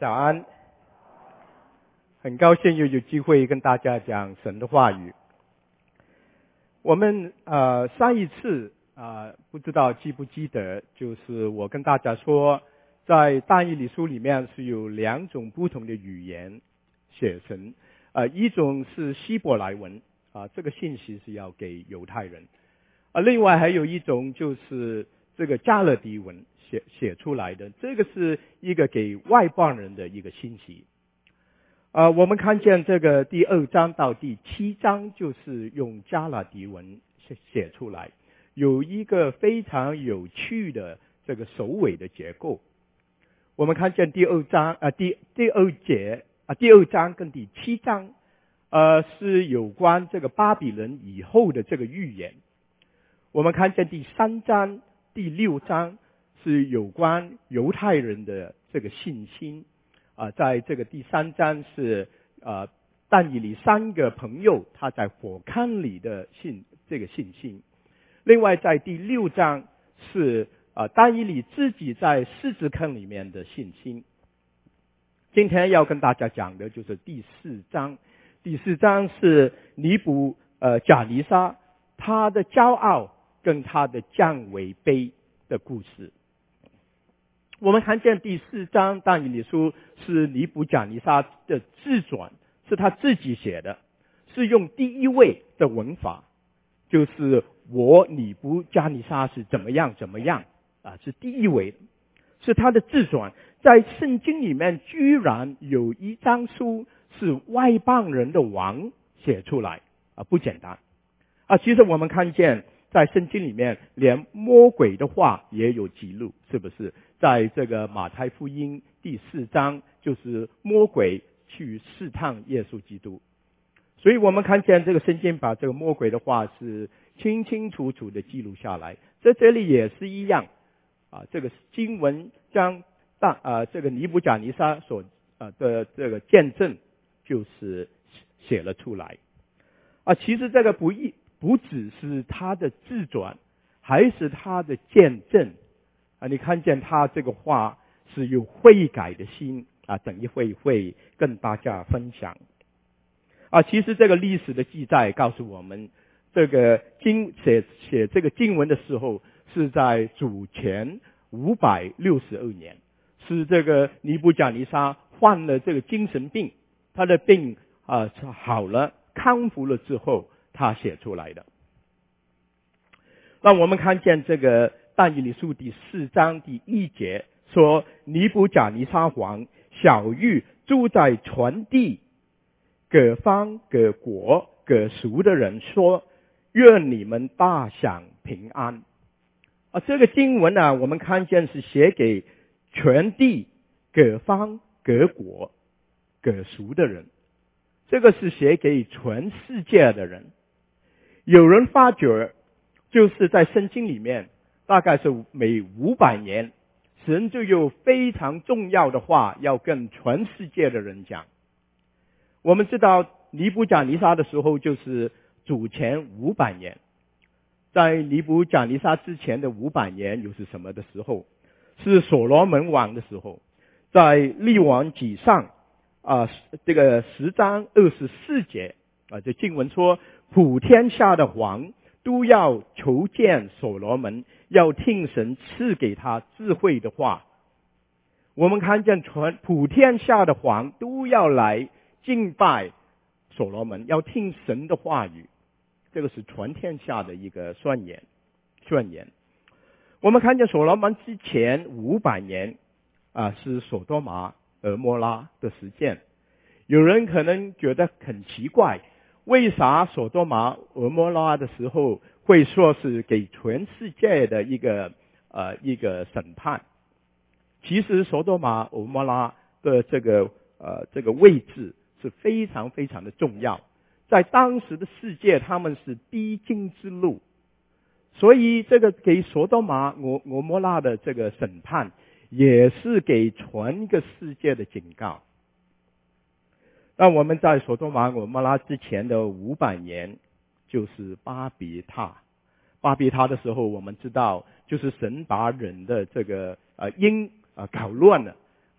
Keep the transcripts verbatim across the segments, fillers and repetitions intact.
早安，很高兴又有机会跟大家讲神的话语。我们呃上一次啊、呃、不知道记不记得，就是我跟大家说，在但以理书里面是有两种不同的语言写成，呃一种是希伯来文啊、呃，这个信息是要给犹太人，啊、呃、另外还有一种就是这个加勒底文写写出来的，这个是一个给外邦人的一个信息。啊、呃，我们看见这个第二章到第七章就是用加勒底文写写出来，有一个非常有趣的这个首尾的结构。我们看见第二章啊、呃、第第二节啊、呃、第二章跟第七章，呃是有关这个巴比伦以后的这个预言。我们看见第三章、第六章是有关犹太人的这个信心。啊、呃，在这个第三章是呃但以理三个朋友他在火坑里的信这个信心。另外在第六章是呃但以理自己在狮子坑里面的信心。今天要跟大家讲的就是第四章，第四章是尼布呃贾尼撒他的骄傲跟他的降为卑的故事。我们看见第四章但以理书是尼布贾尼撒的自传，是他自己写的，是用第一位的文法，就是我尼布贾尼撒是怎么样怎么样啊，是第一位，是他的自传。在圣经里面居然有一章书是外邦人的王写出来啊，不简单啊。其实我们看见在圣经里面连魔鬼的话也有记录，是不是？在这个马太福音第四章，就是魔鬼去试探耶稣基督，所以我们看见这个圣经把这个魔鬼的话是清清楚楚的记录下来。在这里也是一样啊，这个经文将大啊这个尼布甲尼撒所啊的这个见证就是写了出来啊。其实这个不一不只是他的自传，还是他的见证啊。你看见他这个话是有悔改的心啊，等一会会跟大家分享啊。其实这个历史的记载告诉我们，这个经写写这个经文的时候是在主前五百六十二年，是这个尼布甲尼撒患了这个精神病，他的病啊好了康复了之后他写出来的。那我们看见这个但以理书第四章第一节说，尼布甲尼撒王晓谕住在全地各方各国各族的人说，愿你们大享平安啊。这个经文呢、啊，我们看见是写给全地各方各国各族的人，这个是写给全世界的人。有人发觉就是在圣经里面大概是每五百年神就有非常重要的话要跟全世界的人讲。我们知道尼布甲尼撒的时候就是主前五百年，在尼布甲尼撒之前的五百年又是什么的时候？是所罗门王的时候。在列王纪上啊、呃，这个十章二十四节啊，这经文说，普天下的王都要求见所罗门，要听神赐给他智慧的话。我们看见全普天下的王都要来敬拜所罗门，要听神的话语，这个是全天下的一个宣言宣言。我们看见所罗门之前五百年啊，是所多玛俄摩拉的时间。有人可能觉得很奇怪，为啥所多玛俄摩拉的时候会说是给全世界的一个呃一个审判？其实所多玛俄摩拉的这个呃这个位置是非常非常的重要，在当时的世界他们是必经之路，所以这个给所多玛俄俄摩拉的这个审判也是给全个世界的警告。那我们在所多玛俄摩拉之前的五百年就是巴比塔。巴比塔的时候我们知道就是神把人的这个呃因啊搞乱了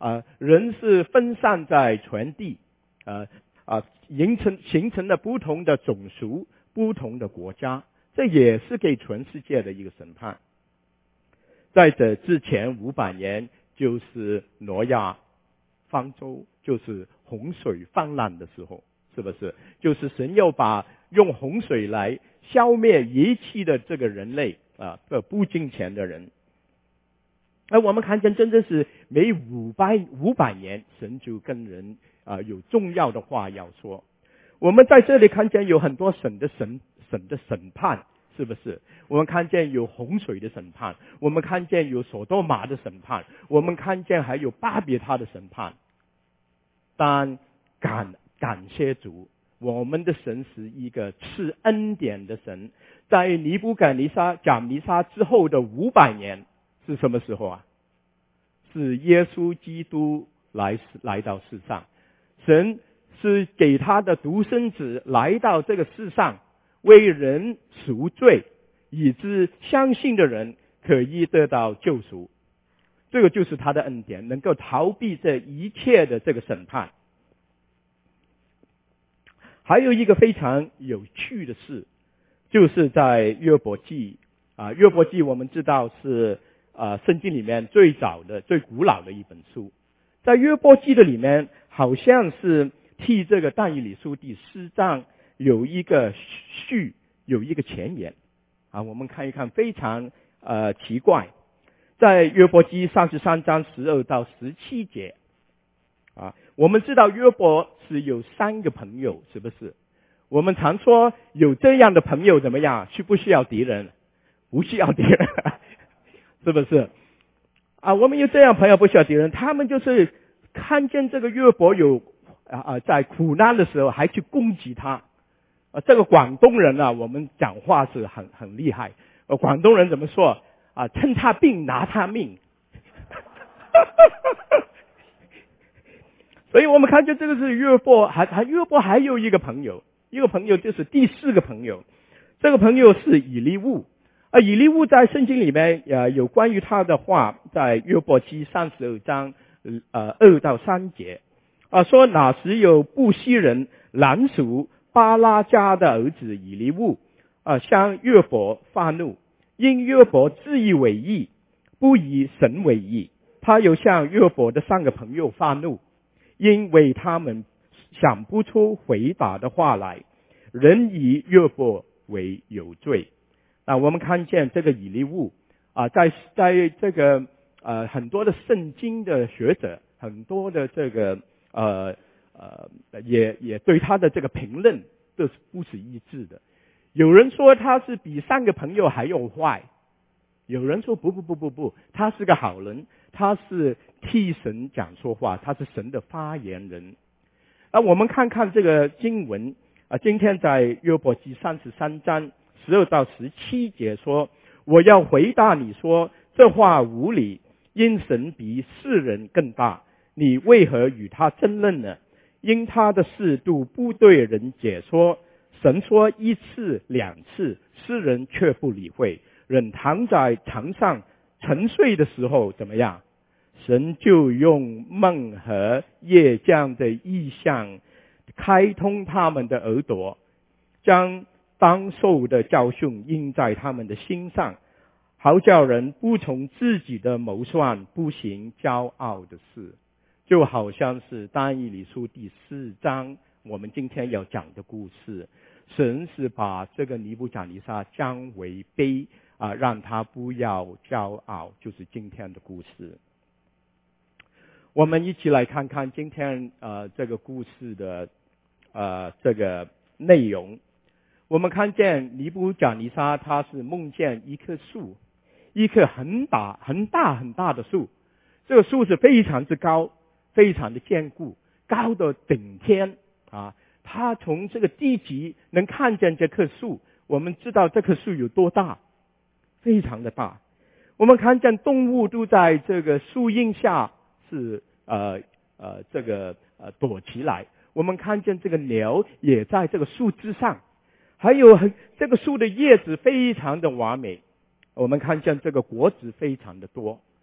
啊，人是分散在全地，啊啊，形成形成了不同的种族、不同的国家，这也是给全世界的一个审判。在这之前五百年，就是挪亚方舟，就是洪水泛滥的时候，是不是？就是神要把用洪水来消灭遗弃的这个人类啊，这不敬虔的人。而我们看见，真正是每五百五百年，神就跟人啊有重要的话要说。我们在这里看见有很多神的神神的审判，是不是？我们看见有洪水的审判，我们看见有所多玛的审判，我们看见还有巴别他的审判。但感感谢主，我们的神是一个赐恩典的神。在尼布甲尼撒甲尼撒之后的五百年是什么时候啊？是耶稣基督来来到世上，神是给他的独生子来到这个世上，为人赎罪，以致相信的人可以得到救赎。这个就是他的恩典，能够逃避这一切的这个审判。还有一个非常有趣的事，就是在约伯记啊，约伯记我们知道是啊圣经里面最早的、最古老的一本书。在约伯记的里面，好像是替这个但以理书第四章有一个序，有一个前言啊，我们看一看，非常呃奇怪。在约伯记三十三章十二到十七节啊，我们知道约伯是有三个朋友，是不是？我们常说有这样的朋友怎么样？需不需要敌人？不需要敌人，是不是？啊，我们有这样朋友不需要敌人，他们就是看见这个约伯有啊啊在苦难的时候还去攻击他。啊，这个广东人啊，我们讲话是很很厉害。呃，广东人怎么说？啊，趁他病拿他命。所以我们看见这个是约伯，还还约伯还有一个朋友，一个朋友就是第四个朋友，这个朋友是以利物。啊，以利物在圣经里面呃有关于他的话，在约伯记三十二章呃二到三节啊，说那时有布西人兰属巴拉家的儿子以利物啊，向约伯发怒，因约伯自以为义，不以神为义。他又向约伯的三个朋友发怒，因为他们想不出回答的话来，仍以约伯为有罪。那我们看见这个以利物啊，在在这个呃很多的圣经的学者，很多的这个呃呃也也对他的这个评论都是不是一致的。有人说他是比三个朋友还要坏，有人说不不不不不，他是个好人，他是替神讲说话，他是神的发言人。那我们看看这个经文啊，今天在约伯记三十三章十二到十七节说，我要回答你说，这话无理，因神比世人更大，你为何与他争论呢？因他的事都不对人解说，神说一次两次，世人却不理会。人躺在床上沉睡的时候怎么样？神就用梦和夜将的异象开通他们的耳朵，将当受的教训印在他们的心上，好叫人不从自己的谋算，不行骄傲的事。就好像是但以理书第四章我们今天要讲的故事，神是把这个尼布甲尼撒降为卑啊，让他不要骄傲，就是今天的故事。我们一起来看看今天呃这个故事的呃这个内容。我们看见尼布甲尼撒他是梦见一棵树，一棵很大很大很大的树，这个树是非常之高，非常的坚固，高的顶天啊。他从这个地极能看见这棵树，我们知道这棵树有多大，非常的大。我们看见动物都在这个树荫下是呃呃这个呃躲起来，我们看见这个鸟也在这个树枝上，还有很这个树的叶子非常的完美，我们看见这个果子非常的多。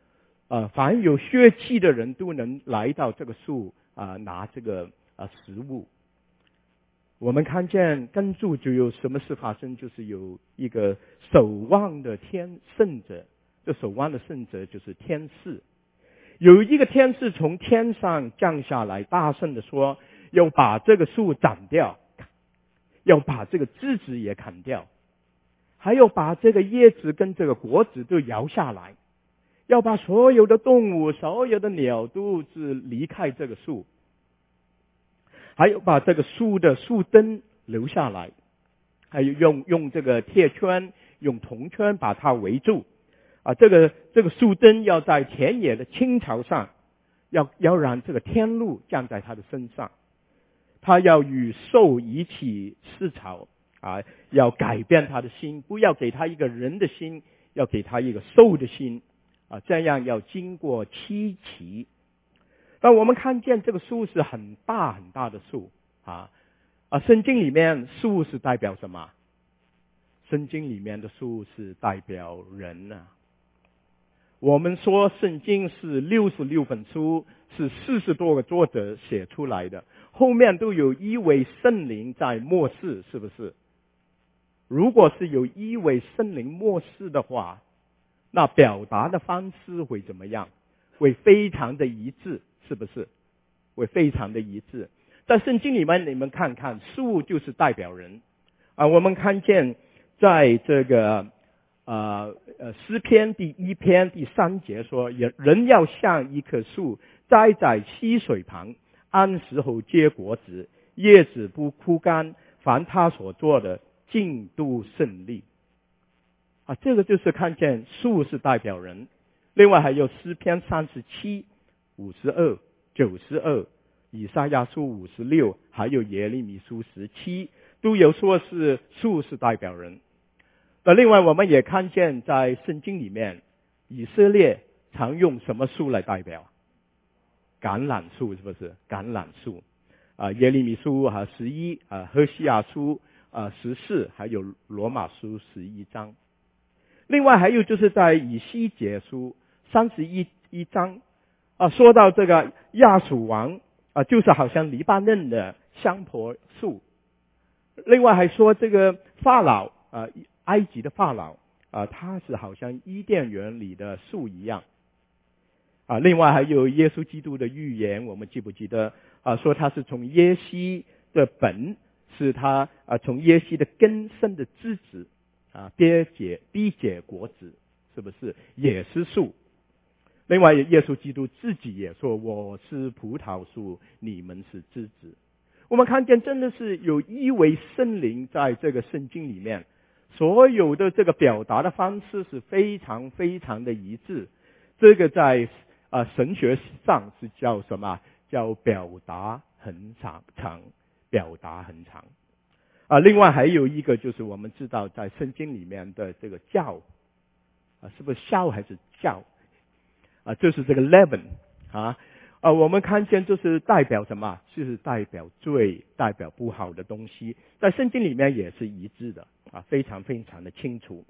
呃，凡有血气的人都能来到这个树啊、呃，拿这个啊、呃、食物。我们看见跟住就有什么事发生，就是有一个守望的天圣者，这守望的圣者就是天使。有一个天使从天上降下来，大声的说，要把这个树斩掉，要把这个枝子也砍掉，还要把这个叶子跟这个果子都摇下来，要把所有的动物、所有的鸟都是离开这个树，还有把这个树的树根留下来，还有用用这个铁圈、用铜圈把它围住。啊，这个这个树根要在田野的青草上，要要让这个天露降在他的身上。他要与兽一起吃草啊，要改变他的心，不要给他一个人的心，要给他一个兽的心啊，这样要经过七期。那我们看见这个树是很大很大的树啊啊，圣经里面树是代表什么？圣经里面的树是代表人啊。我们说圣经是六十六本书，是四十多个作者写出来的，后面都有一位圣灵在默示，是不是？如果是有一位圣灵默示的话，那表达的方式会怎么样？会非常的一致，是不是？会非常的一致。在圣经里面，你们看看，树就是代表人啊。我们看见在这个呃呃诗篇第一篇第三节说，人要像一棵树栽在溪水旁，按时候结果子，叶子不枯干，凡他所做的尽都顺利啊。这个就是看见树是代表人。另外还有诗篇三十七、五十二、九十二、以赛亚书五十六，还有耶利米书十七，都有说是树是代表人。那另外我们也看见在圣经里面，以色列常用什么树来代表？橄榄树，是不是？橄榄树啊，耶利米书啊十一啊，何西阿书啊十四，还有罗马书十一章。另外还有就是在以西结书三十一一章啊，说到这个亚述王啊，就是好像黎巴嫩的香柏树。另外还说这个法老啊，埃及的法老啊，他是好像伊甸园里的树一样啊。另外还有耶稣基督的预言，我们记不记得啊？说他是从耶西的本，是他啊从耶西的根生的枝子啊，结结必结果子，是不是也是树？另外耶稣基督自己也说，我是葡萄树，你们是枝子。我们看见真的是有一位圣灵在这个圣经里面，所有的这个表达的方式是非常非常的一致。这个在啊、呃、神学上是叫什么？叫表达很长长，表达很长啊。另外还有一个就是我们知道在圣经里面的这个教啊，是不是孝还是教啊？就是这个 leaven 啊。啊，我们看见就是代表什么？就是代表罪，代表不好的东西，在圣经里面也是一致的啊，非常非常的清楚。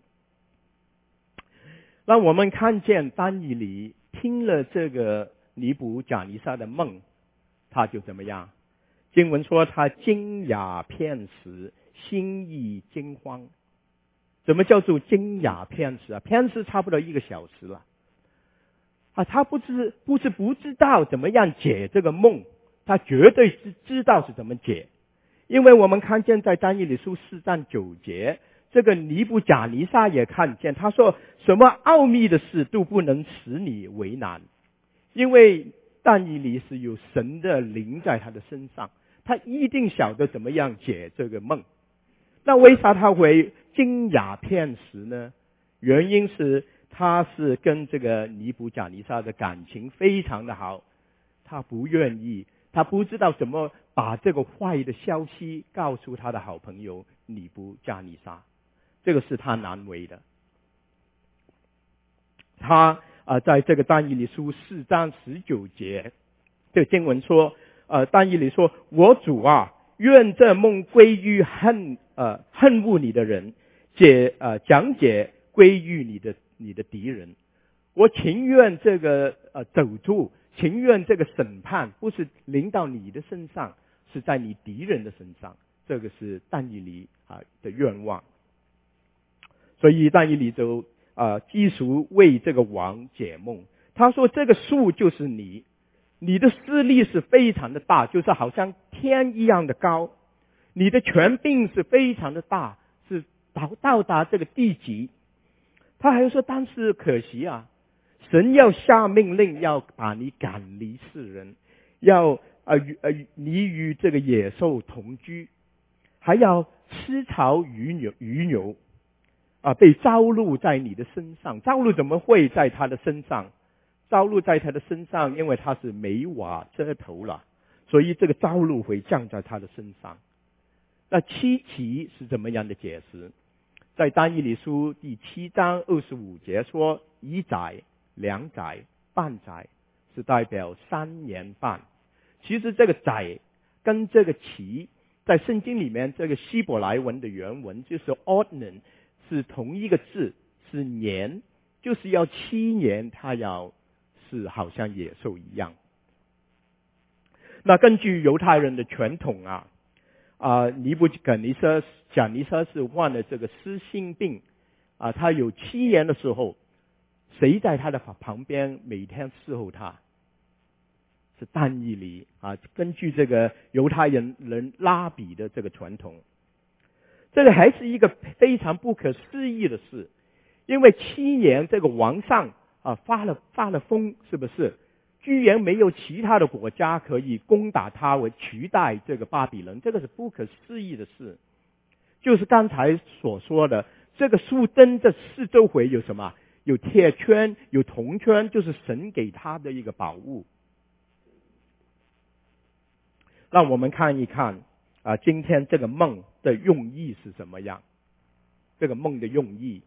那我们看见但以理听了这个尼布甲尼撒的梦，他就怎么样？经文说他惊讶片时，心意惊慌。怎么叫做惊讶片时啊？片时差不多一个小时了。啊，他不是不是不知道怎么样解这个梦，他绝对是知道是怎么解。因为我们看见在但以理书四章九节，这个尼布甲尼撒也看见，他说什么奥秘的事都不能使你为难，因为但以理是有神的灵在他的身上，他一定晓得怎么样解这个梦。那为啥他会惊讶片时呢？原因是他是跟这个尼布甲尼撒的感情非常的好，他不愿意，他不知道怎么把这个坏的消息告诉他的好朋友尼布甲尼撒，这个是他难为的。他啊、呃，在这个但以理书四章十九节，这个经文说，呃，但以理说，我主啊，愿这梦归于恨呃恨恶你的人，解呃讲解归于你的你的敌人。 我情愿这个呃走住，情愿这个审判不是临到你的身上，是在你敌人的身上。这个是但以理啊的愿望。所以但以理就啊基属为这个王解梦。他说这个树就是你，你的势力是非常的大，就是好像天一样的高，你的权柄是非常的大，是到到达这个地极。他还说，但是可惜啊，神要下命令要把你赶离世人，要呃与呃你与这个野兽同居，还要吃草鱼牛鱼牛啊，被招录在你的身上。招录怎么会在他的身上？招录在他的身上，因为他是没瓦遮头了，所以这个招录会降在他的身上。那七旗是怎么样的解释？在但以理书第七章二十五节说，一载、两载、半载是代表三年半。其实这个载跟这个旗在圣经里面，这个希伯来文的原文就是 ordnan， 是同一个字，是年，就是要七年，他要是好像野兽一样。那根据犹太人的传统啊，啊，尼布甲尼撒甲尼撒是患了这个失心病啊，他有七年的时候，谁在他的旁边每天伺候他？是但以理啊。根据这个犹太人人拉比的这个传统，这个还是一个非常不可思议的事，因为七年这个王上啊发了发了疯，是不是？居然没有其他的国家可以攻打他，为取代这个巴比伦，这个是不可思议的事。就是刚才所说的，这个树灯的四周围有什么？有铁圈，有铜圈，就是神给他的一个宝物。让我们看一看啊，今天这个梦的用意是什么样？这个梦的用意，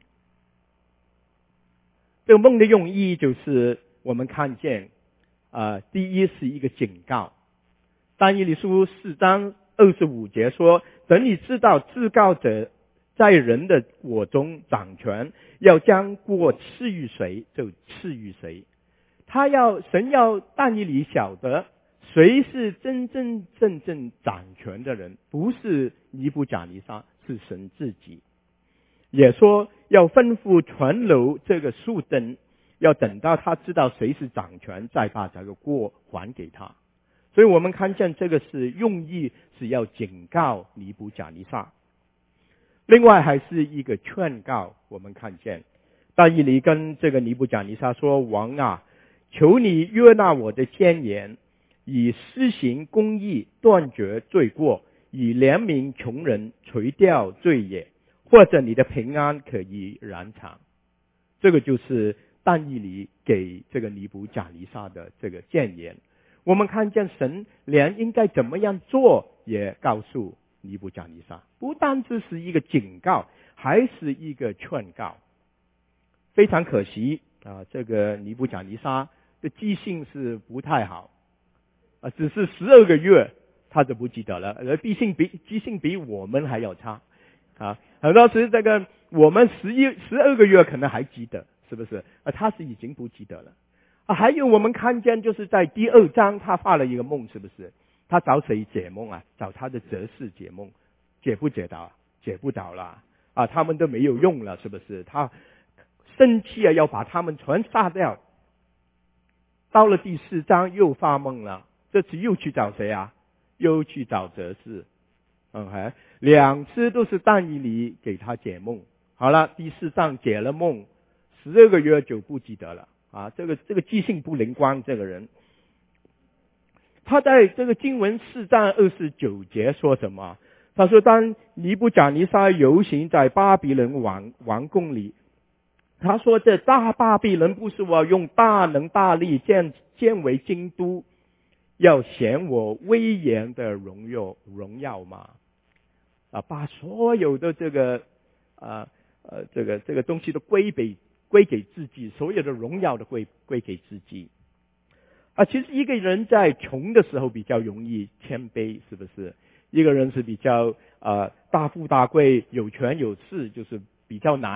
这个梦的用意就是我们看见。呃，第一是一个警告。但以理书四章二十五节说，等你知道至高者在人的国中掌权，要将国赐予谁就赐予谁。他要神要但以理晓得谁是真真正正掌权的人，不是尼布甲尼撒，是神自己。也说要吩咐传流这个树灯，要等到他知道谁是掌权，再把这个国还给他。所以我们看见这个是用意是要警告尼布甲尼撒。另外还是一个劝告，我们看见但以理跟这个尼布甲尼撒说，王啊，求你悦纳我的谏言，以施行公义，断绝罪过，以怜悯穷人，除掉罪孽，或者你的平安可以延长。这个就是但以理给这个尼布甲尼撒的这个谏言。我们看见神连应该怎么样做也告诉尼布甲尼撒，不单只是一个警告，还是一个劝告。非常可惜啊，这个尼布甲尼撒的记性是不太好啊，只是十二个月他就不记得了，而记性比记性比我们还要差啊。很多时这个我们十一十二个月可能还记得，是不是？啊，他是已经不记得了啊。还有我们看见就是在第二章他发了一个梦，是不是？他找谁解梦啊？找他的哲士解梦，解不解到？解不到了啊，他们都没有用了，是不是？他生气啊，要把他们全杀掉。到了第四章又发梦了，这次又去找谁啊？又去找哲士。嗯，两次都是但以理给他解梦。好了，第四章解了梦，十二个月就不记得了啊！这个这个记性不灵光，这个人。他在这个经文四章二十九节说什么？他说，当尼布甲尼撒游行在巴比伦王王宫里，他说这大巴比伦不是我用大能大力建建为京都，要显我威严的荣耀荣耀吗？啊，把所有的这个啊呃这个这个东西都归给归给自己，所有的荣耀都归归给自己。啊，其实一个人在穷的时候比较容易谦卑，是不是？一个人是比较呃大富大贵、有权有势，就是比较难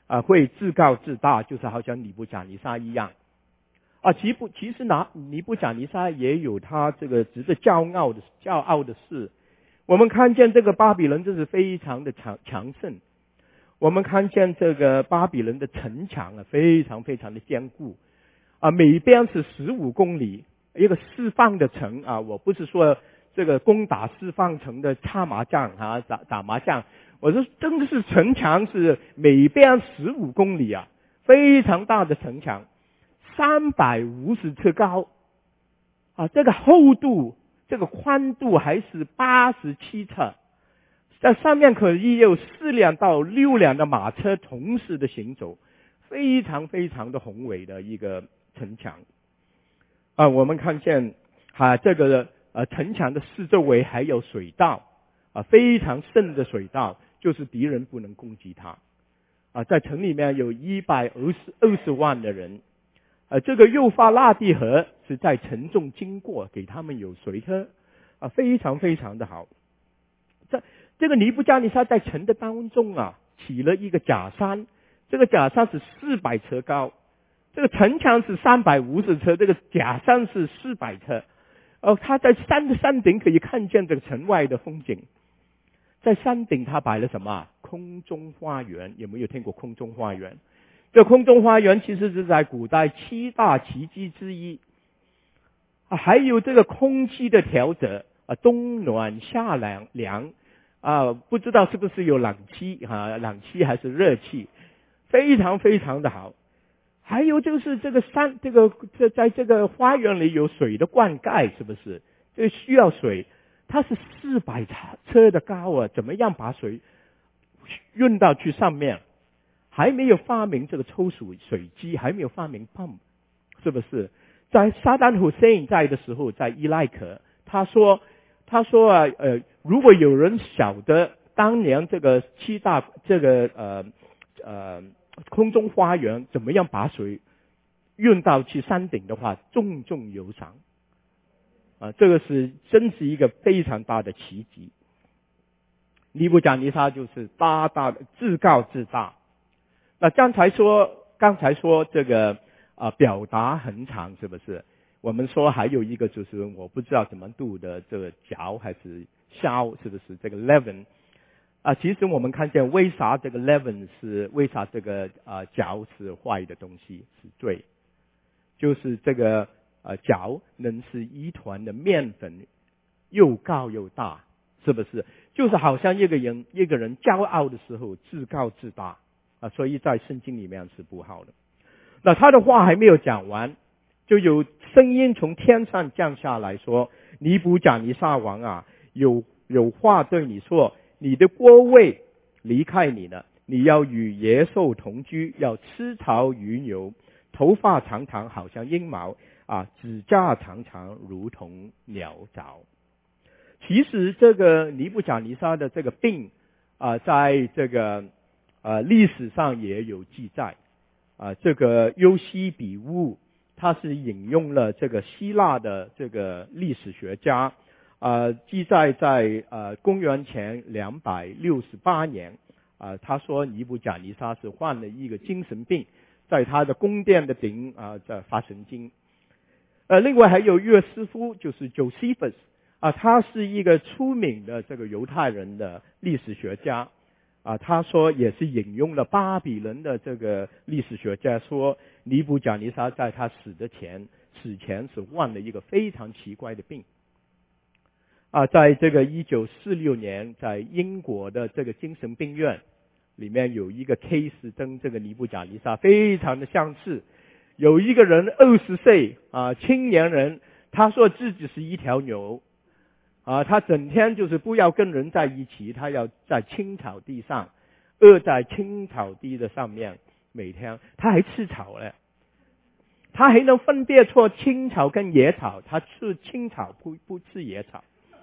啊，会自高自大，就是好像尼布甲尼撒一样。啊，其不其实拿尼布甲尼撒也有他这个值得骄傲的骄傲的事。我们看见这个巴比伦真是非常的强强盛，我们看见这个巴比伦的城墙啊，非常非常的坚固啊，每边是十五公里一个释放的城啊，我不是说这个攻打释放城的插麻将啊，打打麻将，我说真的是城墙是每边十五公里啊，非常大的城墙，三百五十尺高啊，这个厚度这个宽度还是八十七尺，在上面可以有四辆到六辆的马车同时的行走，非常非常的宏伟的一个城墙啊。我们看见啊，这个呃城墙的四周围还有水道啊，非常深的水道，就是敌人不能攻击它啊。在城里面有一百二十二十万的人。呃，这个幼发拉底河是在城中经过，给他们有水喝，啊，非常非常的好。这这个尼布加尼撒在城的当中啊，起了一个假山，这个假山是四百尺高，这个城墙是三百五十尺，这个假山是四百尺。哦，他在山的山顶可以看见这个城外的风景。在山顶他摆了什么？空中花园，有没有听过空中花园？这空中花园其实是在古代七大奇迹之一啊，还有这个空气的调节啊，冬暖夏凉凉啊，不知道是不是有冷气啊，冷气还是热气，非常非常的好。还有就是这个山，这个这在这个花园里有水的灌溉，是不是？这个需要水，它是四百车的高啊，怎么样把水运到去上面？还没有发明这个抽水水机，还没有发明 pump， 是不是？在萨达姆 Hussein 在的时候，在伊拉克，他说，他说啊，呃，如果有人晓得当年这个七大这个呃呃空中花园怎么样把水运到去山顶的话，重重有赏啊！这个是真是一个非常大的奇迹。尼布甲尼撒就是大大的自高自大。那刚才说，刚才说这个啊、呃、表达很长，是不是？我们说还有一个就是我不知道怎么读的，这个嚼还是消，是不是？这个 leaven 啊，其实我们看见为啥这个 leaven 是为啥这个啊嚼是坏的东西，是罪，就是这个呃嚼能使一团的面粉又高又大，是不是？就是好像一个人一个人骄傲的时候自高自大。啊，所以在圣经里面是不好的。那他的话还没有讲完，就有声音从天上降下来说：“尼布甲尼撒王啊，有有话对你说，你的国位离开你了，你要与野兽同居，要吃草如牛，头发长长好像鹰毛啊，指甲长长如同鸟爪。”其实这个尼布甲尼撒的这个病啊，在这个呃，历史上也有记载，啊、呃，这个尤西比乌，他是引用了这个希腊的这个历史学家，啊、呃，记载在呃公元前两百六十八年，啊、呃，他说尼布甲尼撒是患了一个精神病，在他的宫殿的顶啊、呃、在发神经，呃，另外还有约瑟夫，就是 Josephus 啊、呃，他是一个出名的这个犹太人的历史学家。啊，他说也是引用了巴比伦的这个历史学家说，尼布甲尼撒在他死的前死前是患了一个非常奇怪的病。啊，在这个一九四六年，在英国的这个精神病院里面有一个 case 跟这个尼布甲尼撒非常的相似。有一个人二十岁啊，青年人，他说自己是一条牛。啊，他整天就是不要跟人在一起，他要在青草地上，饿在青草地的上面，每天他还吃草嘞，他还能分辨出青草跟野草，他吃青草不不吃野草，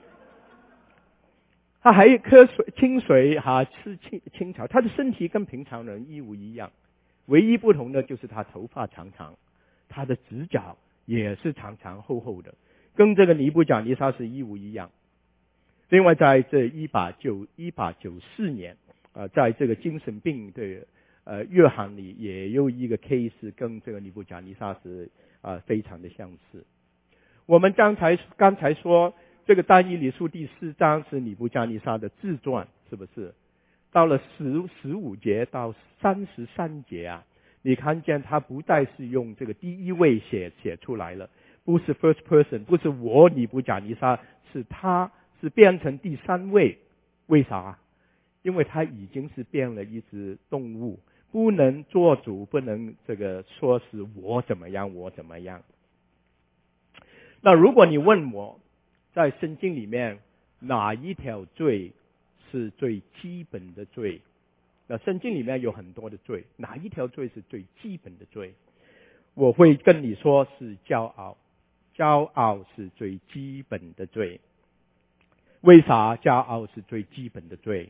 他还喝水清水哈、啊、吃青青草，他的身体跟平常人一模一样，唯一不同的就是他头发长长，他的指甲也是长长厚厚的。跟这个尼布甲尼撒是一模一样。另外，在这一八九一八九四年，呃，在这个精神病的呃约翰里也有一个 case 跟这个尼布甲尼撒是啊、呃、非常的相似。我们刚才刚才说这个但以理书第四章是尼布甲尼撒的自传，是不是？到了十十五节到三十三节啊，你看见他不再是用这个第一位写写出来了，不是 first person， 不是我尼布甲尼撒，是他是变成第三位。为啥？因为他已经是变了一只动物，不能做主，不能这个说是我怎么样我怎么样。那如果你问我在圣经里面哪一条罪是最基本的罪，那圣经里面有很多的罪，哪一条罪是最基本的罪？我会跟你说是骄傲，骄傲是最基本的罪。为啥骄傲是最基本的罪？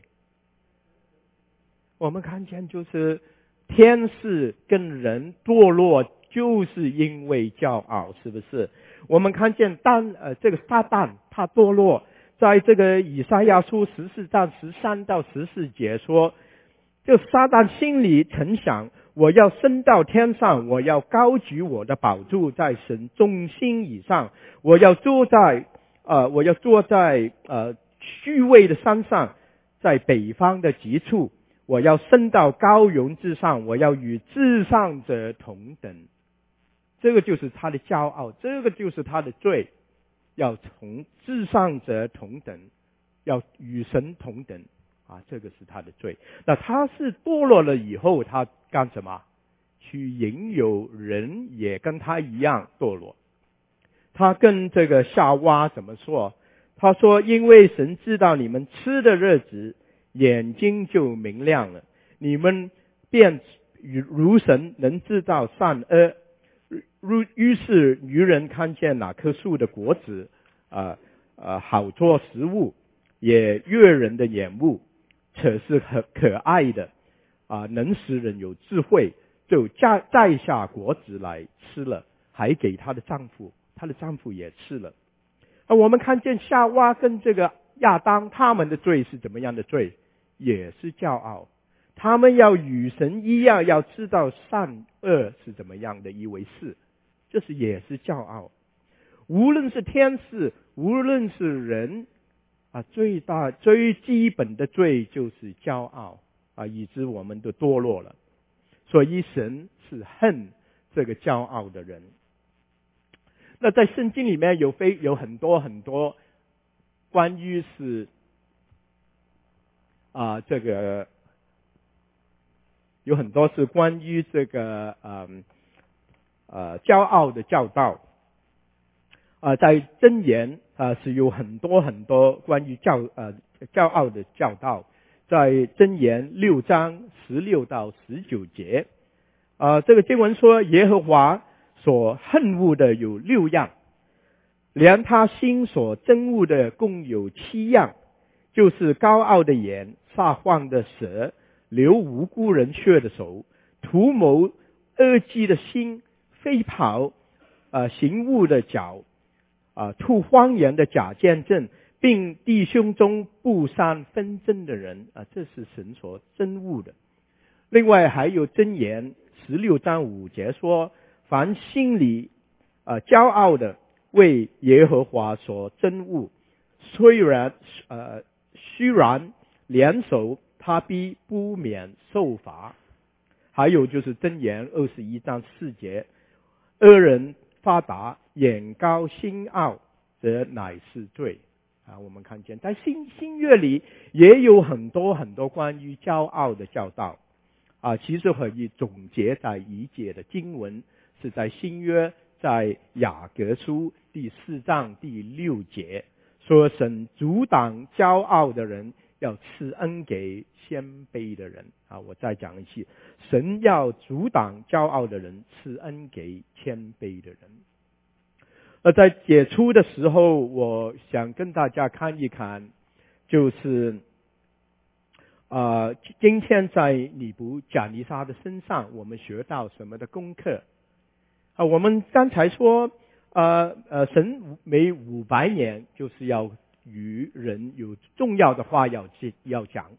我们看见就是天使跟人堕落就是因为骄傲，是不是？我们看见当呃这个撒旦他堕落，在这个以赛亚书十四章十三到十四节说，就撒旦心里曾想，我要升到天上，我要高举我的宝座在神中心以上，我要坐在呃我要坐在呃虚位的山上，在北方的极处，我要升到高云之上，我要与至上者同等。这个就是他的骄傲，这个就是他的罪，要同至上者同等，要与神同等啊，这个是他的罪。那他是堕落了以后，他干什么？去引诱人也跟他一样堕落。他跟这个夏娃怎么说？他说，因为神知道你们吃的日子，眼睛就明亮了，你们便如神能知道善恶。于是女人看见哪棵树的果子啊啊、呃、好做食物，也悦人的眼目，且是很可爱的啊、呃、能使人有智慧，就摘摘下果子来吃了，还给她的丈夫，她的丈夫也吃了。啊，我们看见夏娃跟这个亚当他们的罪是怎么样的罪？也是骄傲。他们要与神一样，要知道善恶是怎么样的一回事，这是也是骄傲。无论是天使，无论是人啊，最大最基本的罪就是骄傲啊，以致我们都堕落了。所以神是恨这个骄傲的人。那在圣经里面有非有很多很多关于是啊这个有很多是关于这个嗯呃骄傲的教导啊、呃，在箴言啊、呃、是有很多很多关于骄呃骄傲的教导，在箴言六章十六到十九节啊、呃，这个经文说，耶和华所恨恶的有六样，连他心所憎恶的共有七样，就是高傲的眼、撒谎的舌、流无辜人血的手、图谋恶计的心、飞跑呃行恶的脚啊、呃、吐谎言的假见证，并弟兄中不散纷争的人啊、呃，这是神所憎恶的。另外还有箴言十六章五节说，凡心里呃骄傲的，为耶和华所憎恶，虽然呃虽然联手，他必不免受罚。还有就是箴言二十一章四节，恶人发达，眼高心傲，则乃是罪啊。我们看见在新新约里也有很多很多关于骄傲的教导啊，其实可以总结在一节的经文，是在新约，在雅各书第四章第六节，说神阻挡骄傲的人，要赐恩给谦卑的人啊。我再讲一次，神要阻挡骄傲的人，赐恩给谦卑的人。而在解出的时候，我想跟大家看一看，就是呃，今天在尼布甲尼撒的身上，我们学到什么的功课啊？我们刚才说，呃呃，神每五百年就是要与人有重要的话要要讲，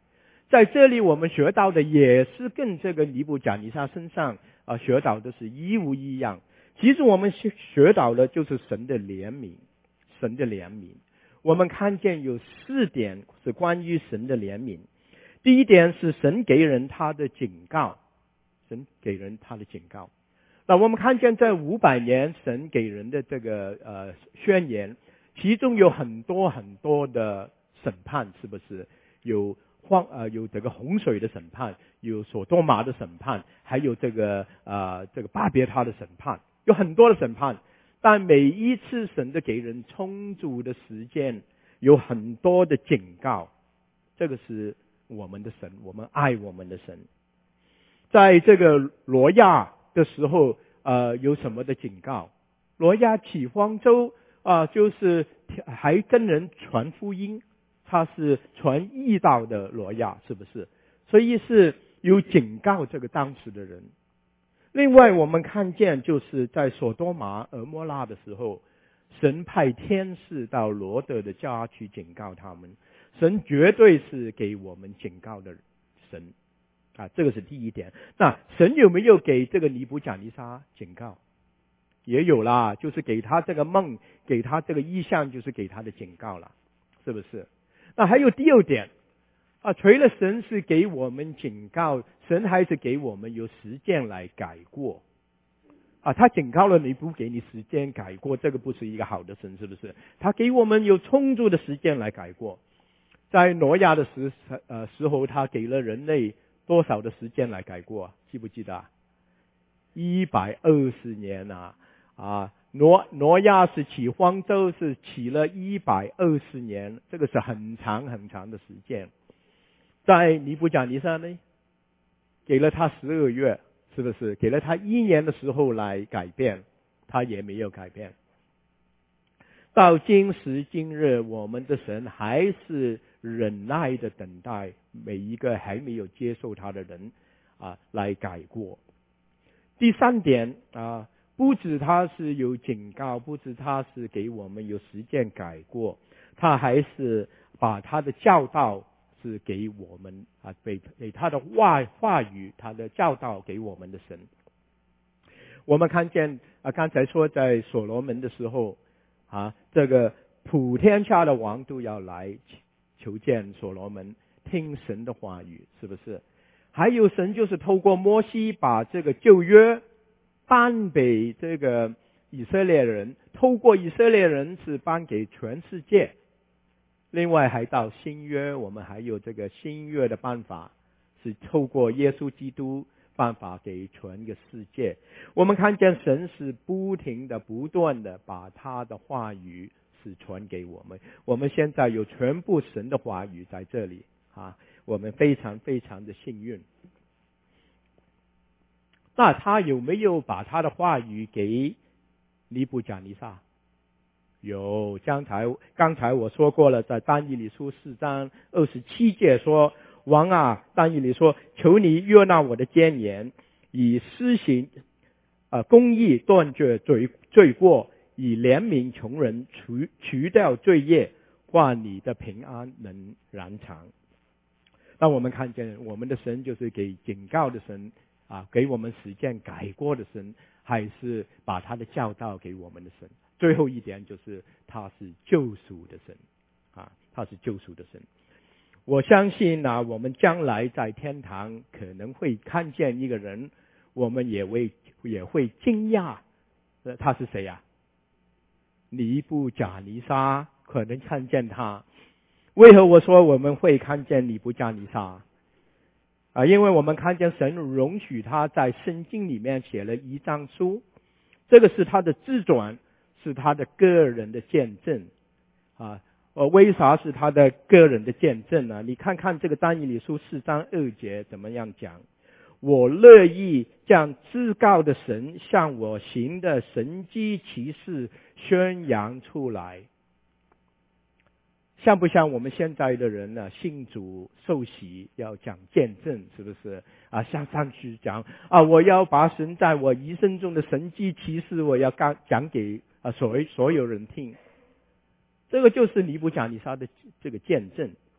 在这里我们学到的也是跟这个尼布甲尼撒身上啊学到的是一模一样。其实我们学学到的就是神的怜悯，神的怜悯。我们看见有四点是关于神的怜悯。第一点是神给人他的警告，神给人他的警告。那我们看见这五百年神给人的这个呃宣言，其中有很多很多的审判，是不是？有荒呃有这个洪水的审判，有所多玛的审判，还有这个呃这个巴别他的审判，有很多的审判。但每一次神都给人充足的时间，有很多的警告，这个是我们的神，我们爱我们的神。在这个挪亚的时候，呃，有什么的警告？挪亚起方舟啊、呃，就是还跟人传福音，他是传义道的挪亚，是不是？所以是有警告这个当时的人。另外，我们看见就是在所多玛、俄摩拉的时候，神派天使到罗德的家去警告他们。神绝对是给我们警告的神。啊，这个是第一点。那神有没有给这个尼布甲尼撒警告？也有啦，就是给他这个梦，给他这个意象，就是给他的警告了，是不是？那还有第二点啊，除了神是给我们警告，神还是给我们有时间来改过啊。他警告了你，不给你时间改过，这个不是一个好的神，是不是？他给我们有充足的时间来改过。在挪亚的时呃时候，他给了人类多少的时间来改过？记不记得？一百二十年啊！啊，挪挪亚是起方舟是起了一百二十年，这个是很长很长的时间。在尼布甲尼撒呢，给了他十二月，是不是？给了他一年的时候来改变，他也没有改变。到今时今日，我们的神还是忍耐的等待每一个还没有接受他的人啊来改过。第三点啊，不止他是有警告，不止他是给我们有时间改过，他还是把他的教导是给我们啊，给给他的话话语，他的教导给我们的神。我们看见啊，刚才说在所罗门的时候啊，这个普天下的王都要来求见所罗门，听神的话语，是不是？还有神就是透过摩西把这个旧约颁给这个以色列人，透过以色列人是颁给全世界。另外还到新约，我们还有这个新约的办法，是透过耶稣基督办法给全个世界。我们看见神是不停的不断的把他的话语是传给我们，我们现在有全部神的话语在这里啊，我们非常非常的幸运。那他有没有把他的话语给尼布甲尼撒？有，刚才刚才我说过了，在但以理书四章二十七节说，王啊，但以理说，求你悦纳我的谏言，以施行呃公义断绝罪罪过，以怜悯穷人，除除掉罪业，换你的平安能延长。那我们看见我们的神就是给警告的神啊，给我们实践改过的神，还是把他的教导给我们的神。最后一点就是他是救赎的神啊，他是救赎的神。我相信啊，我们将来在天堂可能会看见一个人，我们也会也会惊讶，呃，他是谁呀、啊？尼布甲尼撒，可能看见他。为何我说我们会看见尼布甲尼撒啊？因为我们看见神容许他在圣经里面写了一章书，这个是他的自传，是他的个人的见证啊。呃，为啥是他的个人的见证呢？你看看这个但以理书四章二节怎么样讲？我乐意将至高的神向我行的神迹奇事宣扬出来。像不像我们现在的人呢？信主受洗要讲见证，是不是啊？像上去讲啊，我要把神在我一生中的神迹奇事，我要讲讲给啊所所有人听。这个就是尼布甲尼撒的这个见证。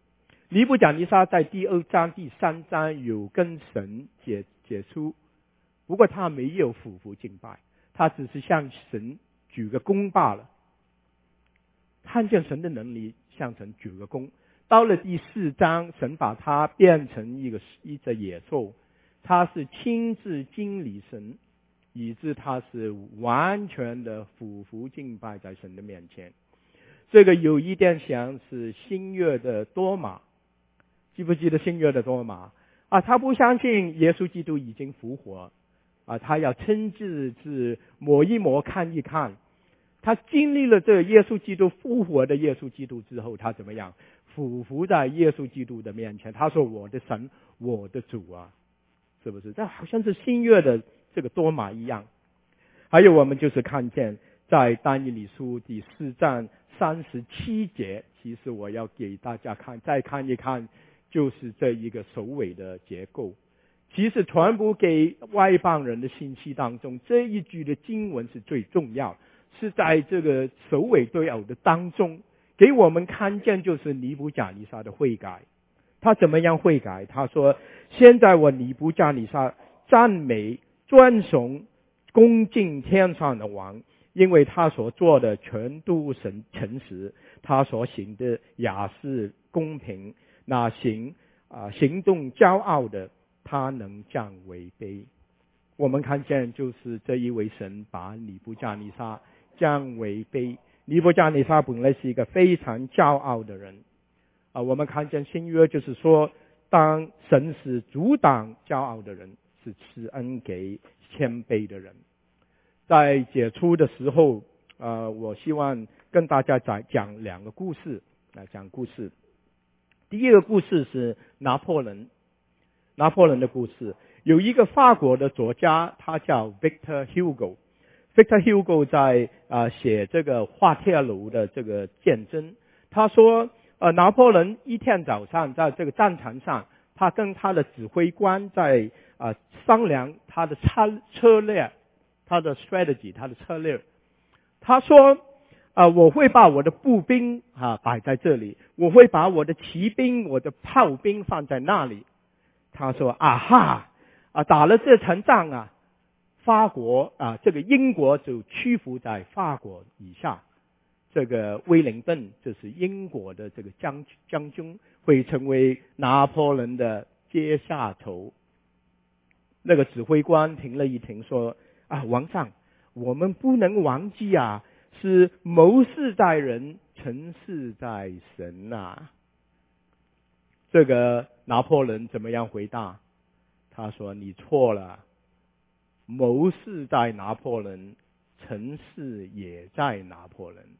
尼布甲尼撒在第二章、第三章有跟神解解出，不过他没有俯伏敬拜，他只是向神举个躬罢了。看见神的能力，向神举个躬。到了第四章，神把他变成一个一只野兽，他是亲自经理神，以致他是完全的俯伏敬拜在神的面前。这个有一点像是新约的多马，记不记得新约的多马啊？他不相信耶稣基督已经复活啊，他要亲自是摸一摸看一看。他经历了这耶稣基督复活的耶稣基督之后，他怎么样？俯伏在耶稣基督的面前，他说：“我的神，我的主啊！”是不是？这好像是新约的这个多马一样。还有我们就是看见在但以理书第四章三十七节，其实我要给大家看，再看一看，就是这一个首尾的结构。其实传播给外邦人的信息当中，这一句的经文是最重要，是在这个首尾对偶的当中，给我们看见就是尼布甲尼撒的悔改。他怎么样悔改？他说：“现在我尼布甲尼撒赞美、尊崇、恭敬天上的王，因为他所做的全都神诚实，他所行的也是公平。那行啊、呃、行动骄傲的，他能降为卑。”我们看见就是这一位神把尼布甲尼撒降为卑。尼布甲尼撒本来是一个非常骄傲的人啊，我们看见新约就是说，当神是阻挡骄傲的人，是赐恩给谦卑的人。在解出的时候，呃，我希望跟大家讲讲两个故事来讲故事。第一个故事是拿破仑，拿破仑的故事。有一个法国的作家，他叫 Victor Hugo。Victor Hugo 在啊、呃、写这个滑铁卢的这个战争。他说，呃，拿破仑一天早上在这个战场上，他跟他的指挥官在啊、呃、商量他的策策略，他的 strategy， 他的策略。他说，啊、呃，我会把我的步兵啊摆在这里，我会把我的骑兵、我的炮兵放在那里。他说，啊哈，啊打了这场仗啊。法国啊，这个英国就屈服在法国以下。这个威灵顿就是英国的这个将将军，会成为拿破仑的阶下囚。那个指挥官停了一停，说：“啊，王上，我们不能忘记啊，是谋事在人，成事在神啊。”这个拿破仑怎么样回答？他说：“你错了。谋事在拿破仑，成事也在拿破仑。”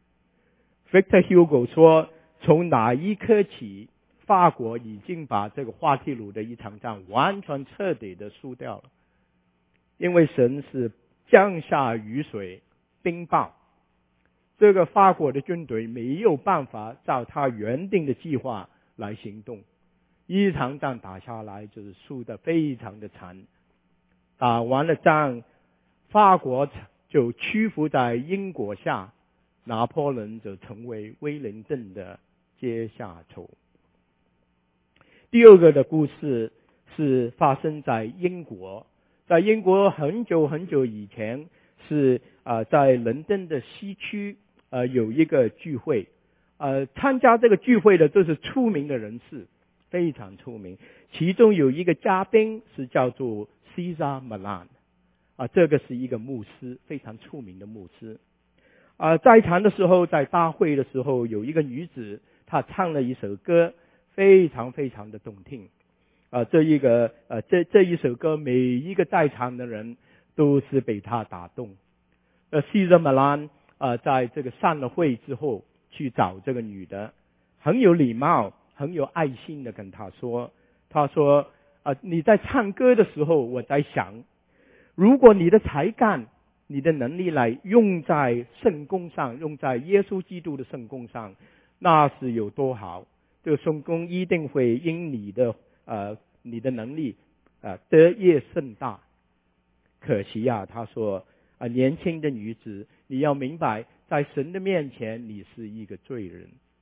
Victor Hugo 说，从哪一刻起，法国已经把这个滑铁卢的一场仗完全彻底的输掉了。因为神是降下雨水、冰雹，这个法国的军队没有办法照他原定的计划来行动，一场仗打下来就是输得非常的惨。打完了仗，法国就屈服在英国下，拿破仑就成为威灵顿的阶下囚。第二个的故事是发生在英国，在英国很久很久以前，是呃在伦敦的西区呃有一个聚会，呃参加这个聚会的都是出名的人士，非常出名。其中有一个嘉宾是叫做 Cesar Millan， 啊，这个是一个牧师，非常出名的牧师。啊，在场的时候，在大会的时候，有一个女子，她唱了一首歌，非常非常的动听。啊，这一个呃，这这一首歌，每一个在场的人都是被她打动。呃 ，Cesar Millan 啊，在这个散了会之后，去找这个女的，很有礼貌、很有爱心的跟她说，她说啊，你在唱歌的时候，我在想，如果你的才干，你的能力来用在圣工上，用在耶稣基督的圣工上，那是有多好。这个圣工一定会因你的呃你的能力呃得业甚大。可惜啊，他说啊、呃，年轻的女子，你要明白，在神的面前你是一个罪人。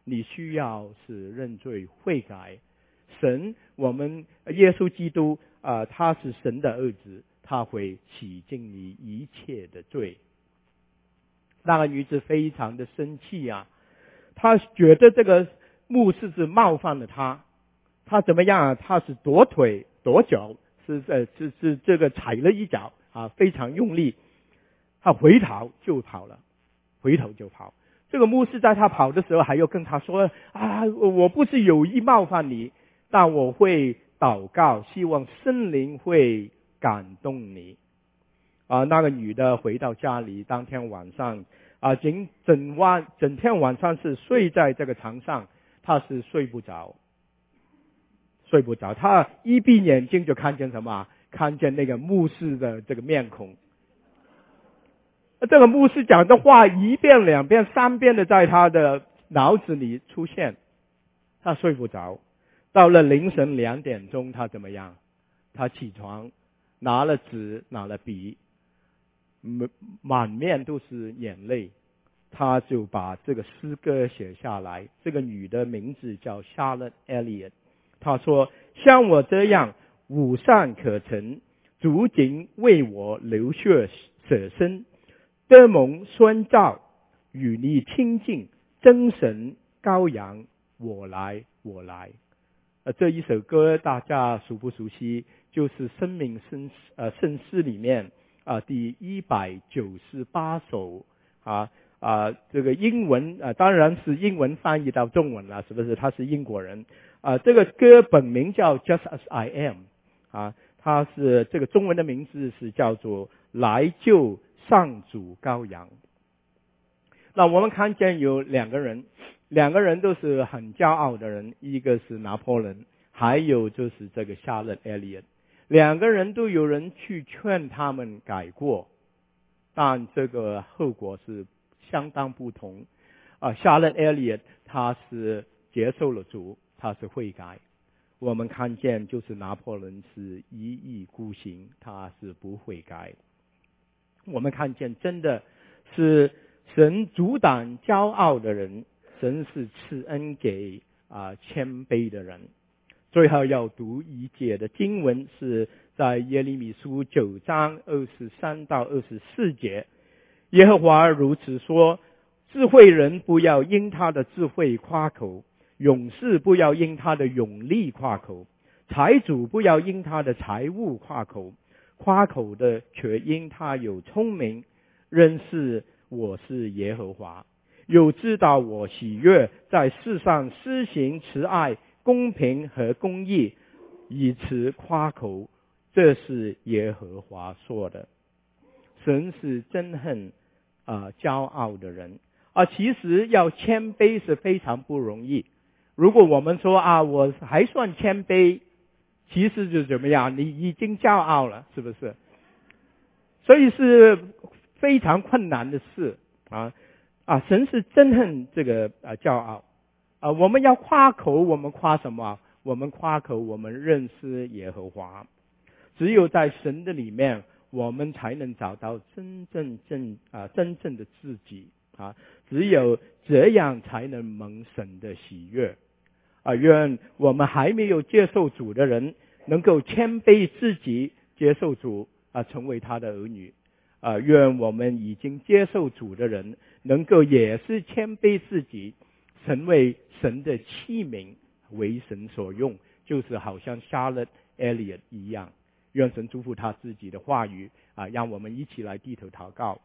你需要是认罪悔改。神，我们耶稣基督啊、呃，他是神的儿子，他会洗净你一切的罪。那个女子非常的生气啊，她觉得这个牧师是冒犯了她，她怎么样啊？她是跺腿跺脚，是呃是是这个踩了一脚啊，非常用力，她回头就跑了，回头就跑。这个牧师在他跑的时候，还要跟他说啊，我不是有意冒犯你，但我会祷告，希望圣灵会感动你。啊，那个女的回到家里，当天晚上啊，整整晚整天晚上是睡在这个床上，她是睡不着，睡不着。她一闭眼睛就看见什么？看见那个牧师的这个面孔。这个牧师讲的话一遍两遍三遍的在他的脑子里出现，他睡不着。到了凌晨两点钟，他怎么样？他起床，拿了纸，拿了笔，满面都是眼泪，他就把这个诗歌写下来。这个女的名字叫 Charlotte Elliott， 她说：像我这样无善可陈，足仅为我流血舍身，得蒙宣召，与你亲近，真神羔羊，我来我来。呃，这一首歌大家熟不熟悉？就是生命圣呃圣诗里面啊、呃、第一百九十八首啊啊、呃、这个英文啊、呃、当然是英文翻译到中文了，是不是？他是英国人啊、呃。这个歌本名叫 Just as I Am 啊，它是这个中文的名字是叫做来救上主羔羊。那我们看见有两个人，两个人都是很骄傲的人，一个是拿破仑，还有就是这个夏勒·艾利恩。两个人都有人去劝他们改过，但这个后果是相当不同。啊，夏勒·艾利恩他是接受了主，他是悔改。我们看见就是拿破仑是一意孤行，他是不悔改。我们看见真的是神阻挡骄傲的人，神是赐恩给啊、呃、谦卑的人。最后要读一节的经文，是在耶利米书九章二十三到二十四节。耶和华如此说：智慧人不要因他的智慧夸口，勇士不要因他的勇力夸口，财主不要因他的财物夸口，夸口的却因他有聪明，认识我是耶和华，又知道我喜悦在世上施行慈爱、公平和公义，以此夸口。这是耶和华说的。神是憎恨啊、呃、骄傲的人啊。其实要谦卑是非常不容易。如果我们说啊，我还算谦卑，其实就怎么样？你已经骄傲了，是不是？所以是非常困难的事啊啊！神是憎恨这个啊骄傲啊。我们要夸口，我们夸什么？我们夸口，我们认识耶和华。只有在神的里面，我们才能找到真正正啊真正的自己啊。只有这样才能蒙神的喜悦啊！愿我们还没有接受主的人，能够谦卑自己，接受主啊，成为他的儿女啊！愿我们已经接受主的人，能够也是谦卑自己，成为神的器皿，为神所用，就是好像夏勒·艾利恩一样。愿神祝福他自己的话语啊！让我们一起来低头祷告。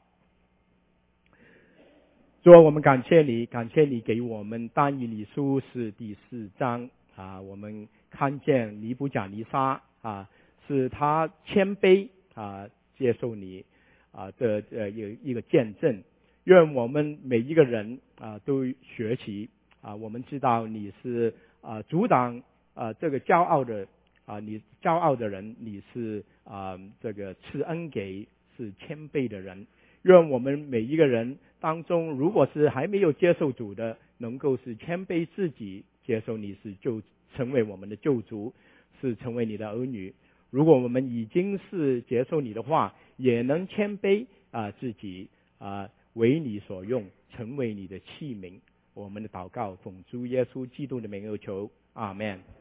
主啊，我们感谢你，感谢你给我们但以理书是第四章啊，我们看见尼布甲尼撒啊，是他谦卑啊，接受你啊的呃一个一个见证。愿我们每一个人啊都学习啊，我们知道你是啊阻挡啊这个骄傲的啊，你骄傲的人，你是啊这个赐恩给是谦卑的人。愿我们每一个人当中，如果是还没有接受主的，能够是谦卑自己，接受你是救，成为我们的救主，是成为你的儿女。如果我们已经是接受你的话，也能谦卑啊自己啊为你所用，成为你的器皿我们的祷告，奉主耶稣基督的名而求，阿门。